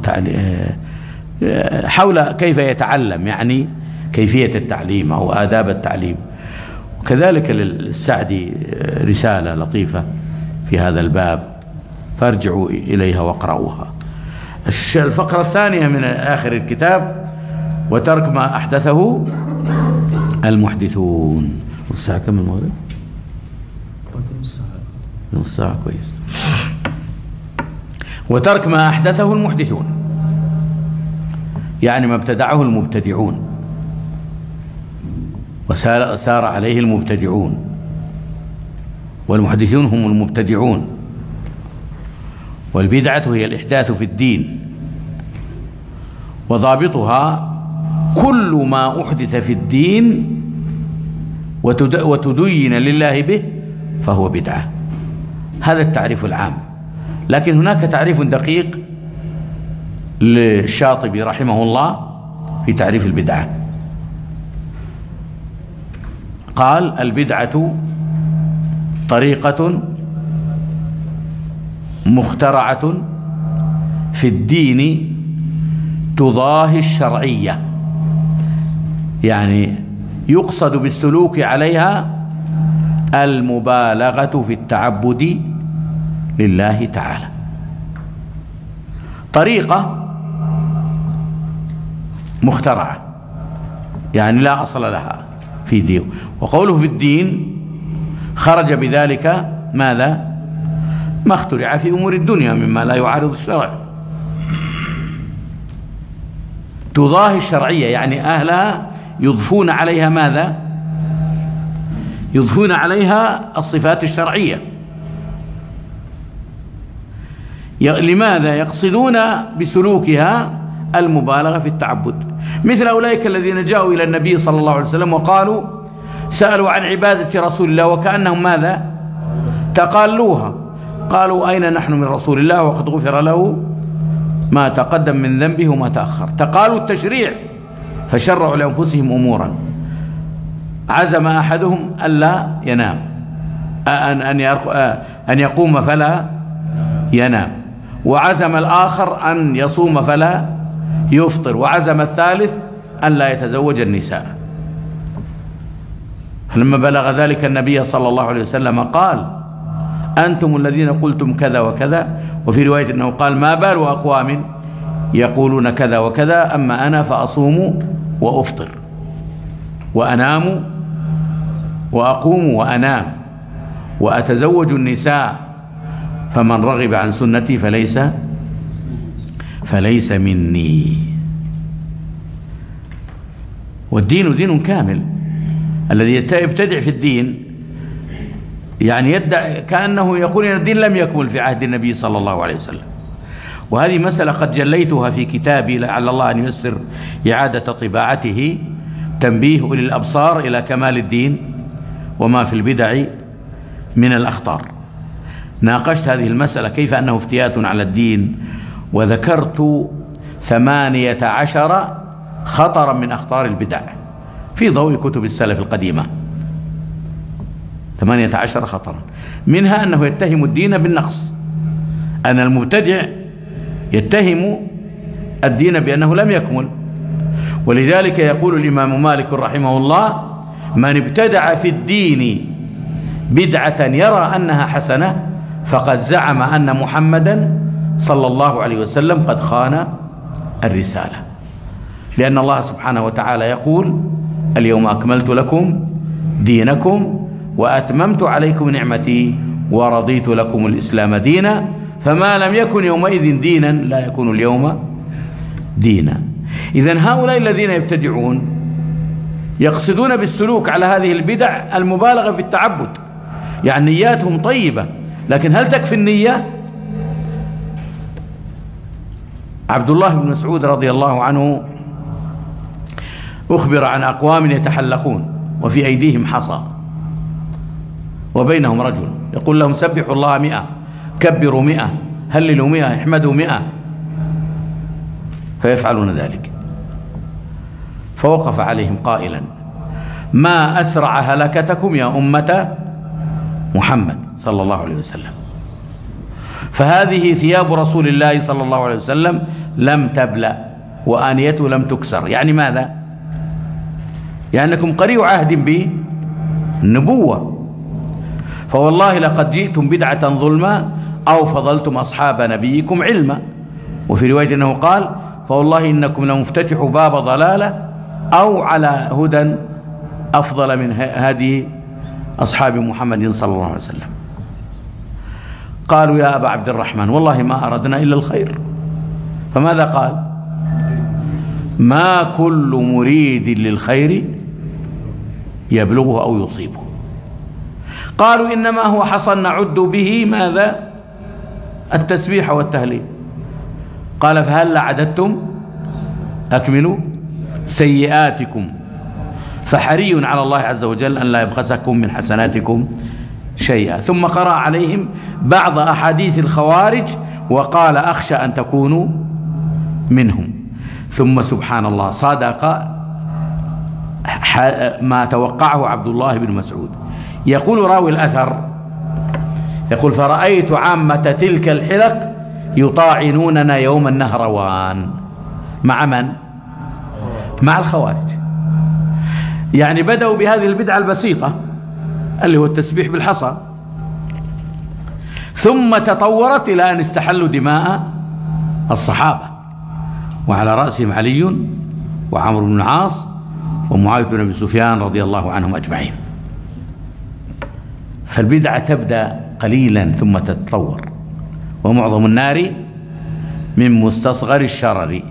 حول كيف يتعلم، يعني كيفية التعليم أو آداب التعليم. وكذلك للسعدي رسالة لطيفة في هذا الباب، فارجعوا إليها واقرأوها. الفقرة الثانية من آخر الكتاب: وترك ما أحدثه المحدثون. والساعة كم المغرب؟ نص ساعة. كويس. وترك ما أحدثه المحدثون، يعني ما ابتدعه المبتدعون وسار عليه المبتدعون، والمحدثون هم المبتدعون. والبدعة هي الإحداث في الدين، وضابطها كل ما أحدث في الدين وتدين لله به فهو بدعة. هذا التعريف العام. لكن هناك تعريف دقيق للشاطبي رحمه الله في تعريف البدعة. قال البدعة طريقة مخترعة في الدين تضاهي الشرعية، يعني يقصد بالسلوك عليها المبالغة في التعبد لله تعالى. طريقة مخترعة يعني لا أصل لها في دين، وقوله في الدين خرج بذلك ماذا؟ ما اخترع في أمور الدنيا مما لا يعارض الشرع. تضاهي الشرعية يعني أهلها يضفون عليها ماذا؟ يضفون عليها الصفات الشرعية. لماذا؟ يقصدون بسلوكها المبالغة في التعبد، مثل أولئك الذين جاءوا إلى النبي صلى الله عليه وسلم وقالوا سألوا عن عبادة رسول الله وكأنهم ماذا؟ تقالوها، قالوا أين نحن من رسول الله وقد غفر له ما تقدم من ذنبه وما تأخر. تقالوا التشريع فشرعوا لأنفسهم أمورا. عزم أحدهم ألا ينام، أن أن يقوم فلا ينام، وعزم الآخر أن يصوم فلا يفطر، وعزم الثالث أن لا يتزوج النساء. فلما بلغ ذلك النبي صلى الله عليه وسلم قال أنتم الذين قلتم كذا وكذا، وفي رواية أنه قال ما بال أقوام يقولون كذا وكذا، أما أنا فأصوم وأفطر وأنام وأقوم وأنام وأتزوج النساء، فمن رغب عن سنتي فليس فليس مني. والدين دين كامل. الذي يبتدع في الدين يعني يدعي كأنه يقول إن الدين لم يكمل في عهد النبي صلى الله عليه وسلم. وهذه مسألة قد جليتها في كتابي لعل الله أن ييسر إعادة طباعته، تنبيه أولي الأبصار إلى كمال الدين وما في البدع من الأخطار. ناقشت هذه المسألة كيف أنه افتيات على الدين، وذكرت ثمانية عشر خطرا من أخطار البدع في ضوء كتب السلف القديمة. ثمانية عشر خطرا، منها أنه يتهم الدين بالنقص، أن المبتدع يتهم الدين بأنه لم يكمل. ولذلك يقول الإمام مالك رحمه الله من ابتدع في الدين بدعة يرى أنها حسنة فقد زعم أن محمدا صلى الله عليه وسلم قد خان الرسالة، لأن الله سبحانه وتعالى يقول اليوم أكملت لكم دينكم وأتممت عليكم نعمتي ورضيت لكم الإسلام دينا، فما لم يكن يومئذ دينا لا يكون اليوم دينا. إذن هؤلاء الذين يبتدعون يقصدون بالسلوك على هذه البدع المبالغة في التعبد، يعني نياتهم طيبة، لكن هل تكفي النية؟ عبد الله بن مسعود رضي الله عنه أخبر عن أقوام يتحلقون وفي أيديهم حصى وبينهم رجل يقول لهم سبحوا الله مئة، كبروا مئة، هللوا مئة، احمدوا مئة، فيفعلون ذلك. فوقف عليهم قائلا ما أسرع هلكتكم يا أمة محمد صلى الله عليه وسلم، فهذه ثياب رسول الله صلى الله عليه وسلم لم تبلأ وآنيته لم تكسر. يعني ماذا؟ يعني أنكم قريب عهد بالنبوة، فوالله لقد جئتم بدعة ظلما أو فضلتم أصحاب نبيكم علما. وفي رواية أنه قال فوالله إنكم لمفتتحوا باب ضلالة أو على هدى أفضل من هذه أصحاب محمد صلى الله عليه وسلم. قالوا يا أبا عبد الرحمن والله ما أردنا إلا الخير. فماذا قال؟ ما كل مريد للخير يبلغه أو يصيبه. قالوا إنما هو حصى نعد به ماذا؟ التسبيح والتهليل. قال فهل عددتم أكملوا سيئاتكم فحري على الله عز وجل أن لا يبخسكم من حسناتكم شيئا. ثم قرأ عليهم بعض أحاديث الخوارج وقال أخشى أن تكونوا منهم. ثم سبحان الله صدق ما توقعه عبد الله بن مسعود. يقول راوي الأثر يقول: فرأيت عامة تلك الحلق يطاعنوننا يوم النهروان. مع من؟ مع الخوارج. يعني بدأوا بهذه البدعة البسيطة اللي هو التسبيح بالحصى، ثم تطورت إلى أن استحلوا دماء الصحابة، وعلى رأسهم علي وعمرو بن العاص ومعاوية بن أبي سفيان رضي الله عنهم أجمعين. فالبدعة تبدأ قليلا ثم تتطور، ومعظم النار من مستصغر الشرر،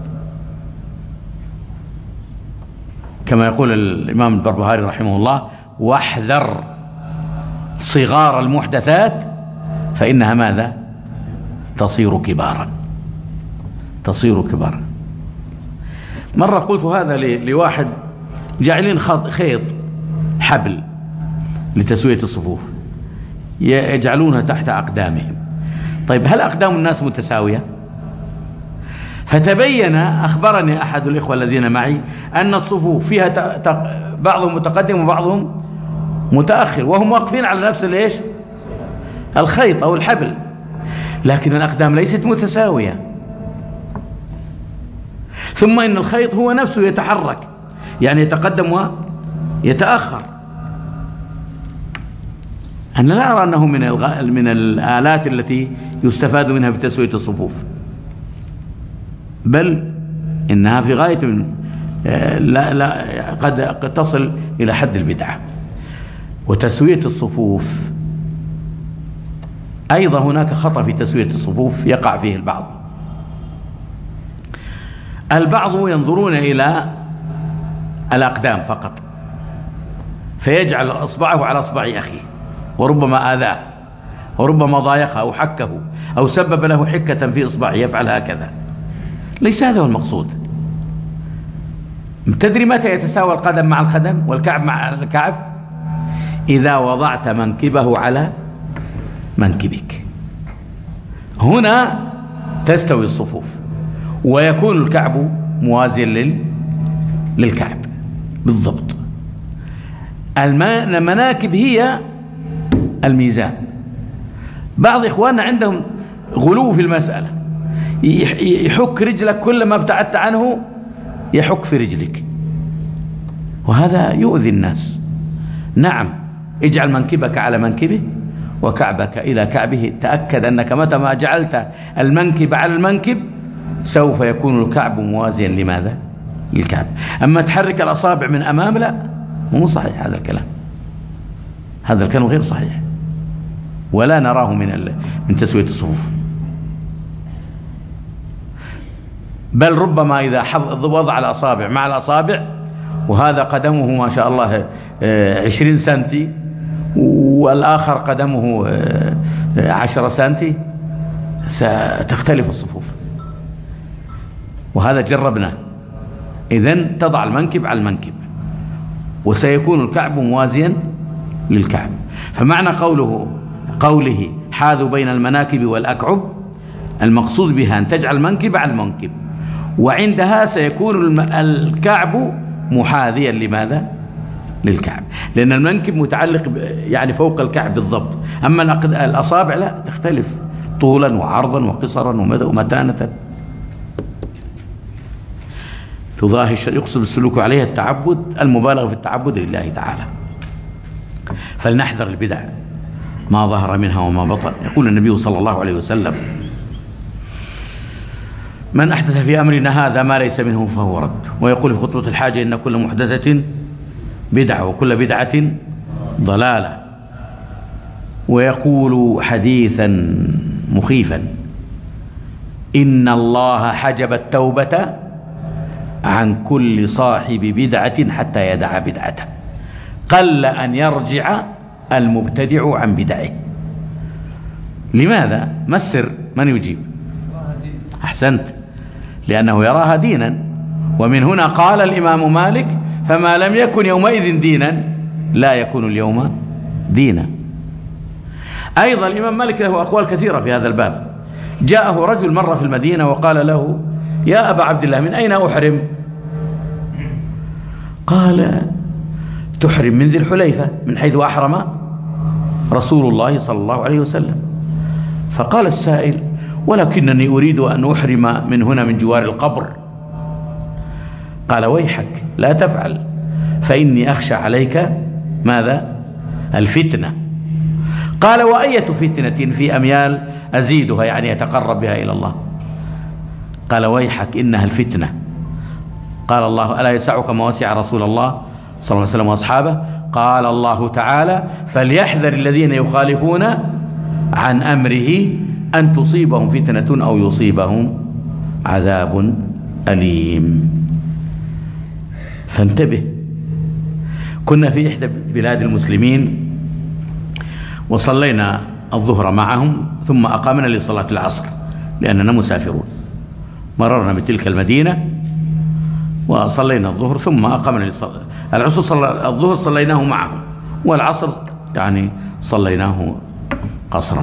كما يقول الإمام البربهاري رحمه الله: واحذر صغار المحدثات فإنها ماذا؟ تصير كبارا، تصير كبارا. مرة قلت هذا لواحد جاعلين خيط حبل لتسوية الصفوف يجعلونها تحت أقدامهم. طيب هل أقدام الناس متساوية؟ فتبين، أخبرني أحد الإخوة الذين معي، أن الصفوف فيها بعضهم متقدم وبعضهم متأخر، وهم واقفين على نفس الإيش؟ الخيط أو الحبل، لكن الأقدام ليست متساوية. ثم إن الخيط هو نفسه يتحرك، يعني يتقدم ويتأخر. أنا لا أرى أنه من الغ... من الآلات التي يستفاد منها في تسوية الصفوف، بل إنها في غاية من لا لا قد تصل إلى حد البدعة. وتسوية الصفوف أيضا هناك خطأ في تسوية الصفوف يقع فيه البعض. البعض ينظرون إلى الأقدام فقط، فيجعل أصبعه على أصبع أخيه، وربما آذاه، وربما ضايقه أو حكه أو سبب له حكة في إصبعه، يفعل هكذا. ليس هذا هو المقصود. تدري متى يتساوى القدم مع القدم والكعب مع الكعب؟ إذا وضعت منكبه على منكبك، هنا تستوي الصفوف، ويكون الكعب موازيا لل... للكعب بالضبط. المناكب هي الميزان. بعض إخواننا عندهم غلو في المسألة، يحك رجلك كلما ابتعدت عنه يحك في رجلك، وهذا يؤذي الناس. نعم، اجعل منكبك على منكبه وكعبك إلى كعبه. تأكد أنك متى ما جعلت المنكب على المنكب سوف يكون الكعب موازيا لماذا؟ للكعب. أما تحرك الأصابع من أمام، لا، مو صحيح هذا الكلام، هذا الكلام غير صحيح، ولا نراه من من تسوية الصفوف. بل ربما إذا وضع الأصابع مع الأصابع، وهذا قدمه ما شاء الله عشرين سنتي والآخر قدمه عشرة سنتي، ستختلف الصفوف، وهذا جربناه. إذن تضع المنكب على المنكب، وسيكون الكعب موازيا للكعب. فمعنى قوله قوله حاذوا بين المناكب والأكعب، المقصود بها أن تجعل المنكب على المنكب، وعندها سيكون الكعب محاذيا لماذا؟ للكعب، لأن المنكب متعلق يعني فوق الكعب بالضبط. أما الأصابع لا، تختلف طولا وعرضا وقصرا ومتانة. تضاهي يقصد السلوك عليها التعبد، المبالغة في التعبد لله تعالى. فلنحذر البدع ما ظهر منها وما بطن. يقول النبي صلى الله عليه وسلم: من أحدث في أمرنا هذا ما ليس منه فهو رد. ويقول في خطبة الحاجة: إن كل محدثة بدعة وكل بدعة ضلالة. ويقول حديثا مخيفا: إن الله حجب التوبة عن كل صاحب بدعة حتى يدع بدعته، قل أن يرجع المبتدع عن بدعه. لماذا؟ ما السر؟ من يجيب؟ أحسنت، لأنه يراها دينا. ومن هنا قال الإمام مالك: فما لم يكن يومئذ دينا لا يكون اليوم دينا. أيضا الإمام مالك له أقوال كثيرة في هذا الباب. جاءه رجل مرة في المدينة وقال له: يا أبا عبد الله، من أين أحرم؟ قال تحرم من ذي الحليفة من حيث أحرم رسول الله صلى الله عليه وسلم. فقال السائل ولكنني أريد أن أحرم من هنا من جوار القبر. قال ويحك لا تفعل فإني أخشى عليك ماذا؟ الفتنة. قال وأية فتنة في أميال أزيدها يعني يتقرب بها إلى الله؟ قال ويحك إنها الفتنة. قال الله ألا يسعك ما وسع رسول الله صلى الله عليه وسلم وأصحابه؟ قال الله تعالى فليحذر الذين يخالفون عن أمره أن تصيبهم فتنة أو يصيبهم عذاب أليم. فانتبه. كنا في إحدى بلاد المسلمين وصلينا الظهر معهم ثم أقامنا لصلاة العصر لأننا مسافرون. مررنا بتلك المدينة وصلينا الظهر ثم أقامنا لصلاة العصر. صلى الظهر صليناه معهم والعصر يعني صليناه قصرا.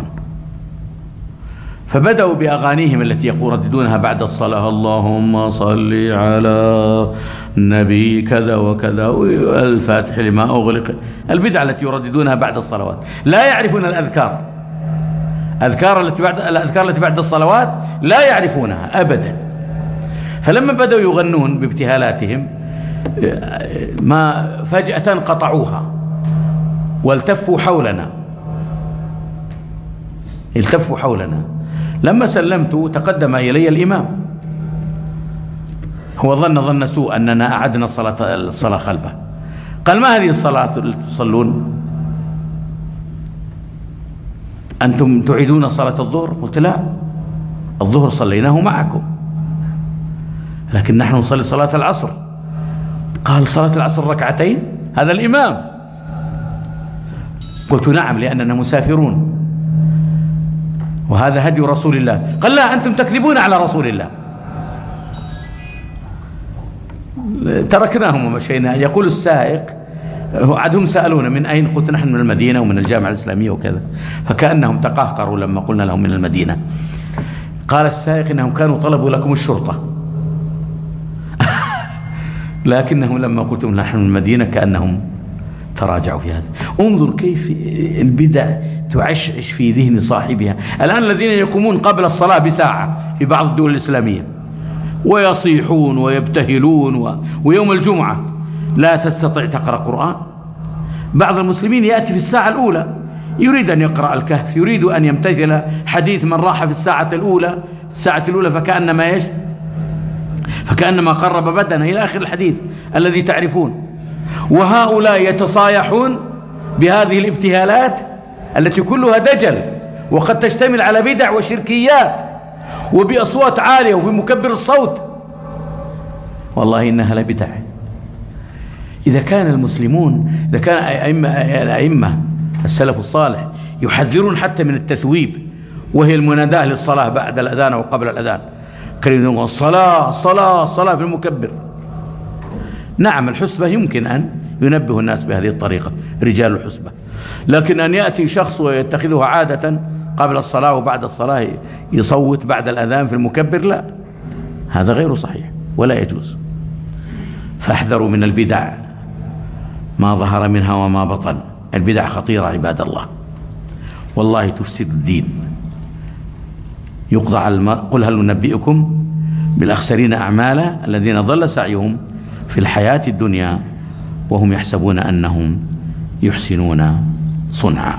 فبدأوا بأغانيهم التي يرددونها بعد الصلاة اللهم صل على النبي كذا وكذا الفاتح لما أغلق، البدع التي يرددونها بعد الصلوات. لا يعرفون الأذكار أذكار التي بعد الأذكار التي بعد الصلوات لا يعرفونها أبدا. فلما بدأوا يغنون بابتهالاتهم ما فجأة قطعوها والتفوا حولنا التفوا حولنا. لما سلمت تقدم إلي الإمام، هو ظن ظن سوء أننا أعدنا الصلاة الصلاة خلفه. قال ما هذه الصلاة التي تصلون؟ أنتم تعيدون صلاة الظهر؟ قلت لا، الظهر صليناه معكم لكن نحن نصلي صلاة العصر. قال صلاة العصر ركعتين؟ هذا الإمام. قلت نعم لأننا مسافرون وهذا هدي رسول الله. قال لا أنتم تكذبون على رسول الله. تركناهم ومشينا. يقول السائق عدهم سألونا من أين؟ قلت نحن من المدينة ومن الجامعة الإسلامية وكذا، فكأنهم تقهقروا لما قلنا لهم من المدينة. قال السائق إنهم كانوا طلبوا لكم الشرطة لكنهم لما قلتم نحن من المدينة كأنهم تراجعوا في هذا. انظر كيف البدع تعشعش في ذهن صاحبها. الآن الذين يقومون قبل الصلاة بساعة في بعض الدول الإسلامية ويصيحون ويبتهلون و... ويوم الجمعة لا تستطيع تقرأ قرآن. بعض المسلمين يأتي في الساعة الأولى يريد أن يقرأ الكهف، يريد أن يمتثل حديث من راح في الساعة الأولى الساعة الأولى فكأنما إيش؟ فكأنما قرب بدنه إلى آخر الحديث الذي تعرفون. وهؤلاء يتصايحون بهذه الابتهالات التي كلها دجل وقد تشتمل على بدع وشركيات وبأصوات عالية وبمكبر الصوت. والله إنها لبدع. إذا كان المسلمون إذا كان أئمة الأئمة السلف الصالح يحذرون حتى من التثويب وهي المناداة للصلاة بعد الأذان وقبل الأذان، كانوا الصلاة الصلاة الصلاة في المكبر. نعم الحسبة يمكن أن ينبه الناس بهذه الطريقة رجال الحسبة، لكن أن يأتي شخص ويتخذها عادة قبل الصلاة وبعد الصلاة يصوت بعد الأذان في المكبر، لا، هذا غير صحيح ولا يجوز. فاحذروا من البدع ما ظهر منها وما بطن. البدع خطيرة عباد الله، والله تفسد الدين. يقضى على المرء. قل هل ننبئكم بالأخسرين أعمالا الذين ضل سعيهم في الحياة الدنيا وهم يحسبون أنهم يحسنون صنعا.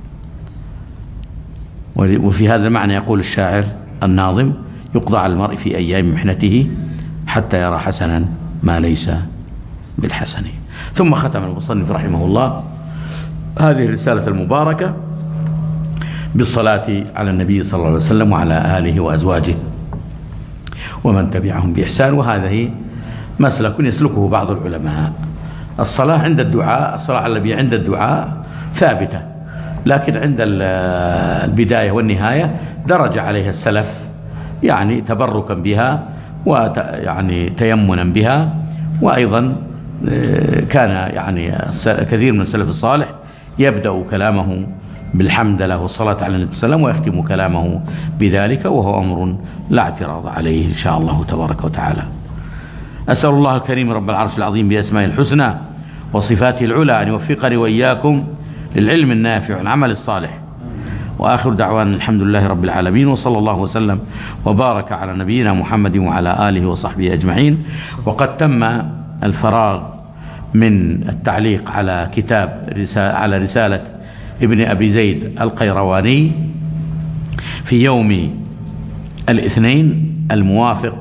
وفي هذا المعنى يقول الشاعر الناظم يقضى على المرء في أيام محنته حتى يرى حسنا ما ليس بالحسن. ثم ختم المصنف رحمه الله هذه الرسالة المباركة بالصلاة على النبي صلى الله عليه وسلم وعلى آله وأزواجه ومن تبعهم بإحسان. وهذه مسلك يسلكه بعض العلماء. الصلاة عند الدعاء، الصلاة على النبي عند الدعاء ثابتة، لكن عند البداية والنهاية درج عليها السلف يعني تبركا بها ويعني تيمنا بها. وأيضا كان يعني كثير من السلف الصالح يبدأ كلامه بالحمد لله والصلاة على النبي صلى الله عليه وسلم ويختم كلامه بذلك، وهو أمر لا اعتراض عليه إن شاء الله تبارك وتعالى. أسأل الله الكريم رب العرش العظيم بأسمائه الحسنى وصفاته العلى أن يوفقني وإياكم للعلم النافع والعمل الصالح. وآخر دعوانا الحمد لله رب العالمين، وصلى الله وسلم وبارك على نبينا محمد وعلى آله وصحبه أجمعين. وقد تم الفراغ من التعليق على كتاب رسالة على رسالة ابن أبي زيد القيرواني في يوم الاثنين الموافق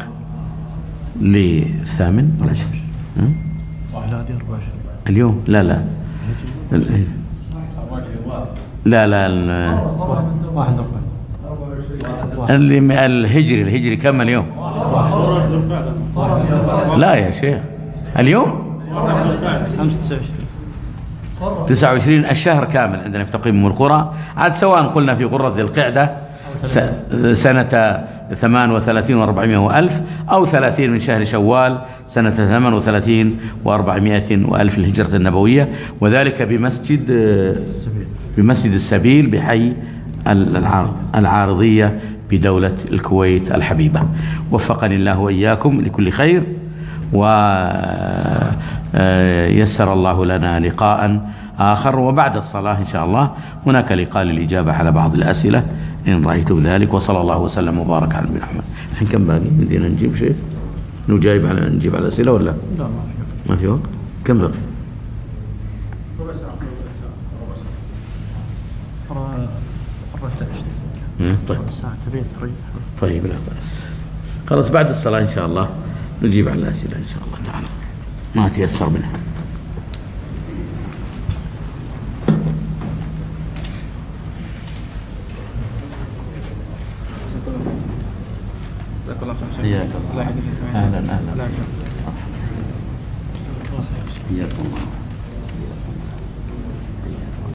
للثامن والعشرين اليوم. لا لا لا لا اللي الهجري الهجري كم اليوم؟ لا يا شيخ اليوم تسعة وعشرين الشهر كامل عندنا في تقويم القرى، عاد سواء قلنا في قرة ذي القعدة سنة ثمان وثلاثين وأربعمائة وألف أو ثلاثين من شهر شوال سنة ثمان وثلاثين وأربعمائة وألف الهجرة النبوية، وذلك بمسجد بمسجد السبيل بحي العارضية بدولة الكويت الحبيبة. وفقني الله وإياكم لكل خير، ويسر الله لنا لقاء آخر، وبعد الصلاة إن شاء الله هناك لقاء للإجابة على بعض الأسئلة إن رأيت بذلك. وصلى الله وسلم وبارك على نبينا محمد. الحين كم باقي؟ بدينا نجيب شيء نجايب على نجيب على الأسئلة ولا؟ لا ما في وقت. كم باقي؟ ربع ساعة. طيب طيب لا بأس. خلاص بعد الصلاة إن شاء الله نجيب على الأسئلة إن شاء الله تعالى ما تيسر منها. حياك الله. اهلا اهلا. حياكم الله.